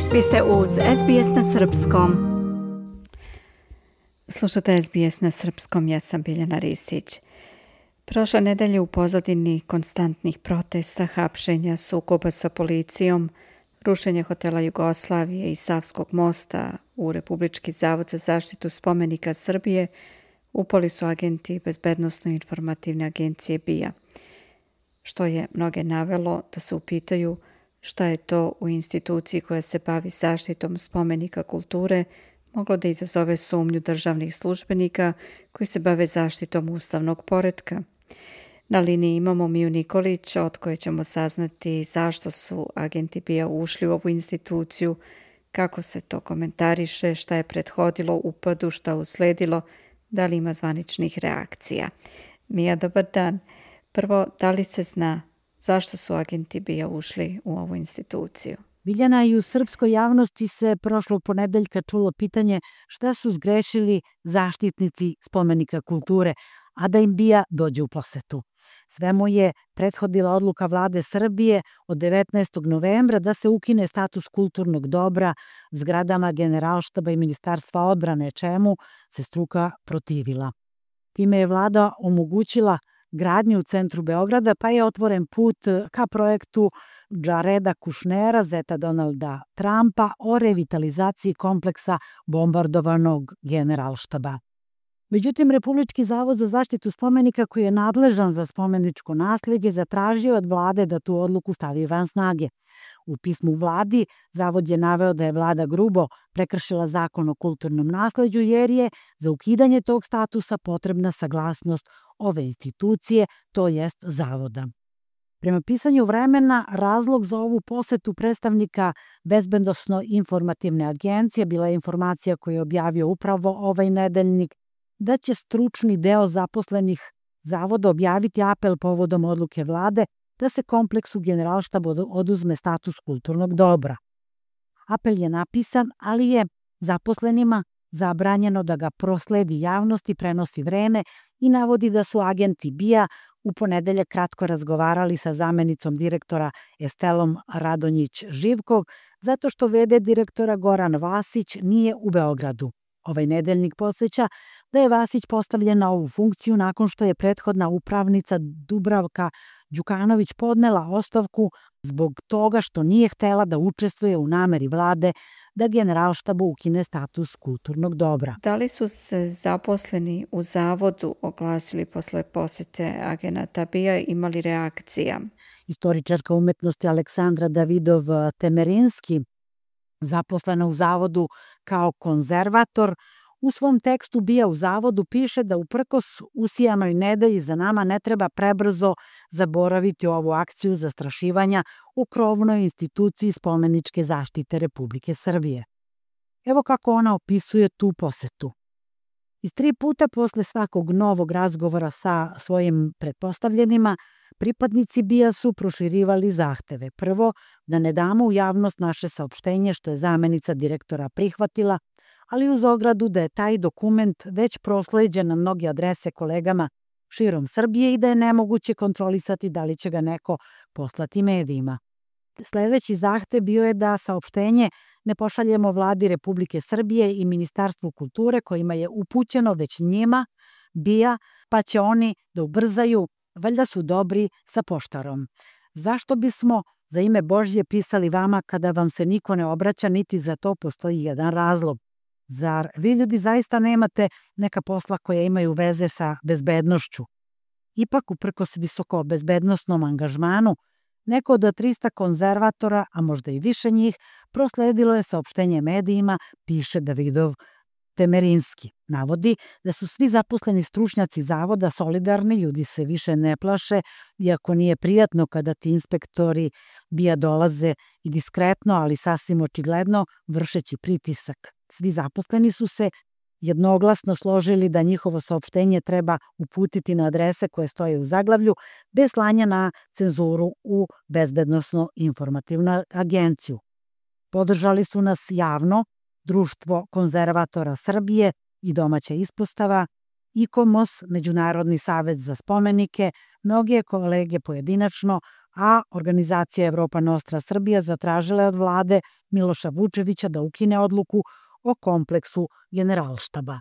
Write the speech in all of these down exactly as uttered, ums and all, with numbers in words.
Vi ste uz S B S na srpskom. Slušate S B S na srpskom, ja sam Biljana Ristić. Prošle nedelje u pozadini konstantnih protesta, hapšenja, sukoba sa policijom, rušenje hotela Jugoslavije i Savskog mosta u Republički zavod za zaštitu spomenika Srbije upali su agenti Bezbednosno-informativne agencije B I A, što je mnoge navelo da se upitaju šta je to u instituciji koja se bavi zaštitom spomenika kulture moglo da izazove sumnju državnih službenika koji se bave zaštitom ustavnog poretka. Na liniji imamo Miju Nikolić, od koje ćemo saznati zašto su agenti B I A ušli u ovu instituciju, kako se to komentariše, šta je prethodilo upadu, šta usledilo, da li ima zvaničnih reakcija. Mija, dobar dan. Prvo, da li se zna zašto su agenti B I A ušli u ovu instituciju? Biljana, i u srpskoj javnosti se prošlog ponedeljka čulo pitanje šta su zgrešili zaštitnici spomenika kulture, a da im B I A dođe u posetu. Svemu je prethodila odluka vlade Srbije od devetnaestog novembra da se ukine status kulturnog dobra zgradama Generalštaba i Ministarstva odbrane, čemu se struka protivila. Time je vlada omogućila gradnju u centru Beograda, pa je otvoren put ka projektu Jareda Kušnera, zeta Donalda Trumpa, o revitalizaciji kompleksa bombardovanog Generalštaba. Međutim, Republički zavod za zaštitu spomenika, koji je nadležan za spomeničko nasleđe, zatražio od vlade da tu odluku stavi van snage. U pismu vladi zavod je naveo da je vlada grubo prekršila zakon o kulturnom nasleđu, jer je za ukidanje tog statusa potrebna saglasnost ove institucije, to jest zavoda. Prema pisanju Vremena, razlog za ovu posetu predstavnika Bezbednosno-informativne agencije bila je informacija koju je objavio upravo ovaj nedeljnik, da će stručni deo zaposlenih zavoda objaviti apel povodom odluke vlade da se kompleksu Generalštaba oduzme status kulturnog dobra. Apel je napisan, ali je zaposlenima zabranjeno da ga prosledi javnosti, prenosi Vreme i navodi da su agenti B I A u ponedeljak kratko razgovarali sa zamenicom direktora Estelom Radonjić-Živkov, zato što v d direktora Goran Vasić nije u Beogradu. Ovaj nedeljnik podseća da je Vasić postavljen na ovu funkciju nakon što je prethodna upravnica Dubravka Đukanović podnela ostavku zbog toga što nije htela da učestvuje u nameri vlade da Generalštabu ukine status kulturnog dobra. Da li su se zaposleni u zavodu oglasili posle posete agenata B I A, imali reakcija? Istoričarka umetnosti Aleksandra Davidov-Temerinski, zaposlena u zavodu kao konzervator, u svom tekstu B I A u zavodu piše da uprkos usijanoj nedelji za nama ne treba prebrzo zaboraviti ovu akciju zastrašivanja u krovnoj instituciji spomeničke zaštite Republike Srbije. Evo kako ona opisuje tu posetu. Iz tri puta posle svakog novog razgovora sa svojim pretpostavljenima, pripadnici B I A su proširivali zahteve. Prvo, da ne damo u javnost naše saopštenje, što je zamenica direktora prihvatila, ali uz ogradu da je taj dokument već prosleđen na mnoge adrese kolegama širom Srbije i da je nemoguće kontrolisati da li će ga neko poslati medijima. Sledeći zahtev bio je da saopštenje ne pošaljemo vladi Republike Srbije i Ministarstvu kulture, kojima je upućeno već njima, B I A, pa će oni da ubrzaju, valjda su dobri sa poštarom. Zašto bismo za ime Božje pisali vama kada vam se niko ne obraća, niti za to postoji jedan razlog? Zar vi ljudi zaista nemate neka posla koja imaju veze sa bezbednošću? Ipak, uprkos visoko bezbednosnom angažmanu, neko od trista konzervatora, a možda i više njih, prosledilo je saopštenje medijima, piše Davidov Temerinski. Navodi da su svi zaposleni stručnjaci zavoda solidarni, ljudi se više ne plaše, iako nije prijatno kada ti inspektori B I A dolaze i diskretno, ali sasvim očigledno, vršeći pritisak. Svi zaposleni su se jednoglasno složili da njihovo saopštenje treba uputiti na adrese koje stoje u zaglavlju, bez slanja na cenzuru u Bezbednosno-informativnu agenciju. Podržali su nas javno Društvo konzervatora Srbije i domaća ispostava IKOMOS, Međunarodni savet za spomenike, mnoge kolege pojedinačno, a organizacija Evropa Nostra Srbija zatražila je od vlade Miloša Vučevića da ukine odluku o kompleksu Generalštaba.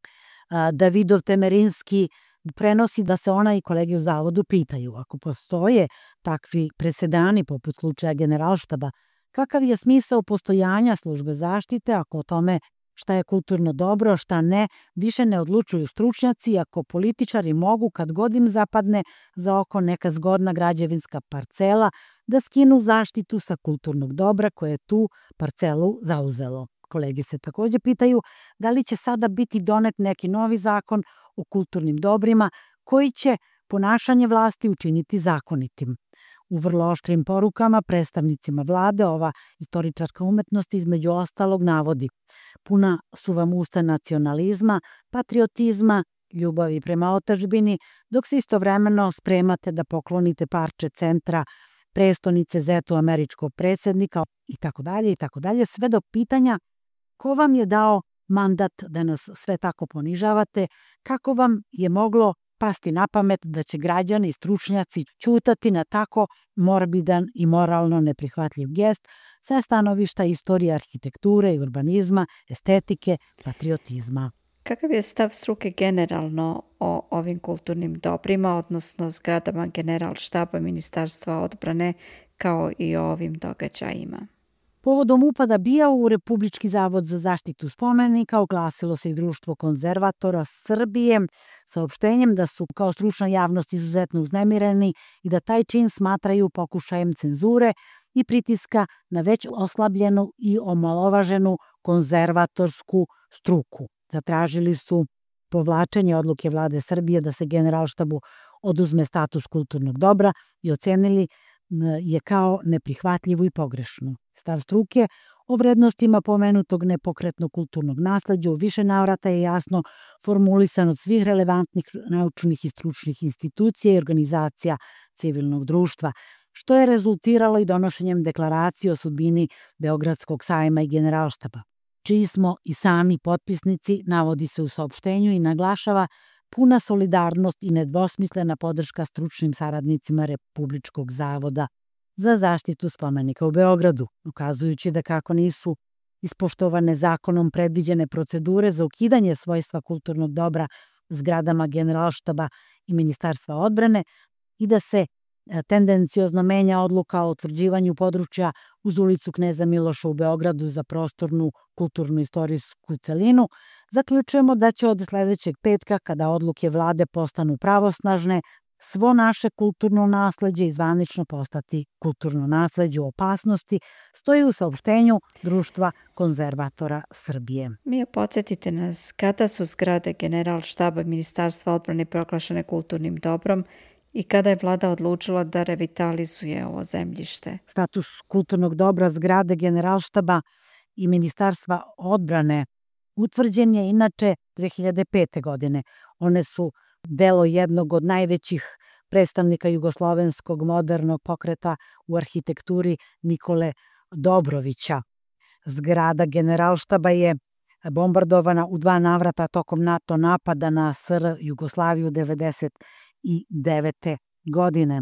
Davidov Temerinski prenosi da se ona i kolege u zavodu pitaju, ako postoje takvi presedani poput slučaja Generalštaba, kakav je smisao postojanja službe zaštite ako o tome šta je kulturno dobro, šta ne, više ne odlučuju stručnjaci, ako političari mogu, kad god im zapadne za oko neka zgodna građevinska parcela, da skinu zaštitu sa kulturnog dobra koje je tu parcelu zauzelo. Kolege se takođe pitaju da li će sada biti donet neki novi zakon o kulturnim dobrima koji će ponašanje vlasti učiniti zakonitim. U vrlo oštrim porukama predstavnicima vlade ova istoričarka umetnosti između ostalog navodi: puna su vam usta nacionalizma, patriotizma, ljubavi prema otadžbini, dok se istovremeno spremate da poklonite parče centra prestonice zetu američkog predsednika i tako dalje i tako dalje, sve do pitanja ko vam je dao mandat da nas sve tako ponižavate, kako vam je moglo pasti na pamet da će građani i stručnjaci ćutati na tako morbidan i moralno neprihvatljiv gest sa stanovišta istorije arhitekture i urbanizma, estetike, patriotizma. Kakav je stav struke generalno o ovim kulturnim dobrima, odnosno zgradama Generalštaba Ministarstva odbrane, kao i o ovim događajima? Povodom upada B I A u Republički zavod za zaštitu spomenika oglasilo se i Društvo konzervatora Srbije saopštenjem da su kao stručna javnost izuzetno uznemireni i da taj čin smatraju pokušajem cenzure i pritiska na već oslabljenu i omalovaženu konzervatorsku struku. Zatražili su povlačenje odluke vlade Srbije da se Generalštabu oduzme status kulturnog dobra i ocenili je kao neprihvatljivu i pogrešnu. Stav struke o vrednostima pomenutog nepokretnog kulturnog nasleđa u više navrata je jasno formulisan od svih relevantnih naučnih i stručnih institucija i organizacija civilnog društva, što je rezultiralo i donošenjem deklaracije o sudbini Beogradskog sajma i Generalštaba, čiji smo i sami potpisnici, navodi se u saopštenju i naglašava puna solidarnost i nedvosmislena podrška stručnim saradnicima Republičkog zavoda za zaštitu spomenika u Beogradu, ukazujući da kako nisu ispoštovane zakonom predviđene procedure za ukidanje svojstva kulturnog dobra zgradama Generalštaba i Ministarstva odbrane i da se tendenciozno menja odluka o utvrđivanju područja uz ulicu Kneza Miloša u Beogradu za prostornu kulturno-istorijsku celinu, zaključujemo da će od sledećeg petka, kada odluke vlade postanu pravosnažne, svo naše kulturno nasleđe i zvanično postati kulturno nasleđe u opasnosti, stoji u saopštenju Društva konzervatora Srbije. Mija, podsjetite nas kada su zgrade Generalštaba Ministarstva odbrane proglašene kulturnim dobrom i kada je vlada odlučila da revitalizuje ovo zemljište? Status kulturnog dobra zgrade Generalštaba i Ministarstva odbrane utvrđen je inače dve hiljade pete. godine. One su delo jednog od najvećih predstavnika jugoslovenskog modernog pokreta u arhitekturi Nikole Dobrovića. Zgrada Generalštaba je bombardovana u dva navrata tokom NATO napada na S R Jugoslaviju devedeset devete. godine.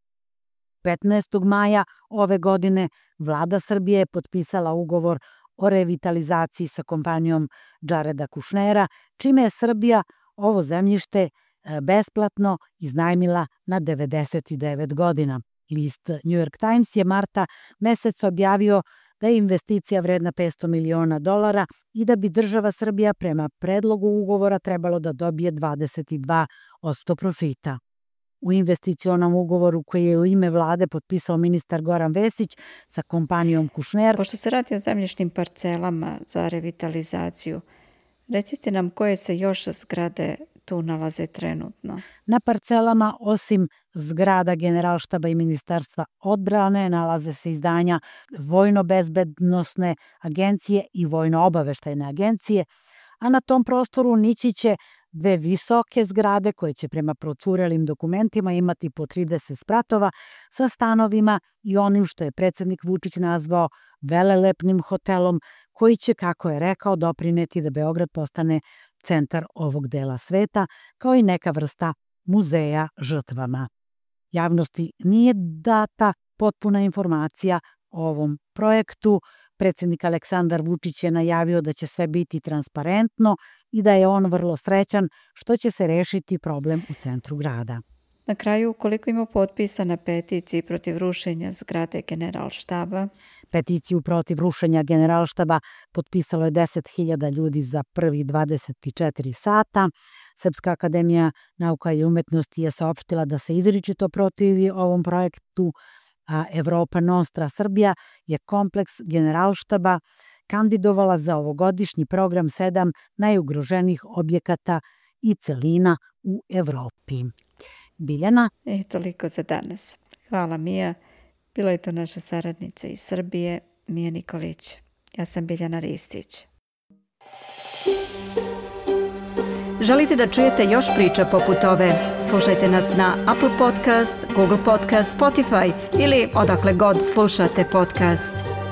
petnaestog maja ove godine vlada Srbije je potpisala ugovor o revitalizaciji sa kompanijom Džareda Kušnera, čime je Srbija ovo zemljište besplatno iznajmila na devedeset devet godina. List New York Times je marta meseca objavio da je investicija vredna petsto miliona dolara i da bi država Srbija prema predlogu ugovora trebalo da dobije dvadeset dva posto profita. U investicionom ugovoru koji je u ime vlade potpisao ministar Goran Vesić sa kompanijom Kušner. Pošto se radi o zemljišnim parcelama za revitalizaciju, recite nam koje se još zgrade tu nalaze trenutno. Na parcelama, osim zgrada Generalštaba i Ministarstva odbrane, nalaze se izdanja Vojno-bezbednosne agencije i Vojno-obaveštajne agencije, a na tom prostoru nići će dve visoke zgrade koje će prema procurelim dokumentima imati po trideset spratova sa stanovima i onim što je predsednik Vučić nazvao velelepnim hotelom koji će, kako je rekao, doprineti da Beograd postane centar ovog dela sveta, kao i neka vrsta muzeja žrtvama. Javnosti nije data potpuna informacija o ovom projektu. Predsjednik Aleksandar Vučić je najavio da će sve biti transparentno i da je on vrlo srećan što će se rešiti problem u centru grada. Na kraju, koliko ima potpisa na peticiji protiv rušenja zgrade Generalštaba? Peticiju protiv rušenja Generalštaba potpisalo je deset hiljada ljudi za prvih dvadeset četiri sata. Srpska akademija nauka i umetnosti je saopštila da se izričito protivi ovom projektu, a Evropa Nostra Srbija je kompleks Generalštaba kandidovala za ovogodišnji program sedam najugroženijih objekata i celina u Evropi. Biljana? I toliko za danas. Hvala, Mija. Bila je to naša saradnica iz Srbije, Mija Nikolić. Ja sam Biljana Ristić. Želite da čujete još priča poput ove? Slušajte nas na Apple Podcast, Google Podcast, Spotify ili odakle god slušate podcast.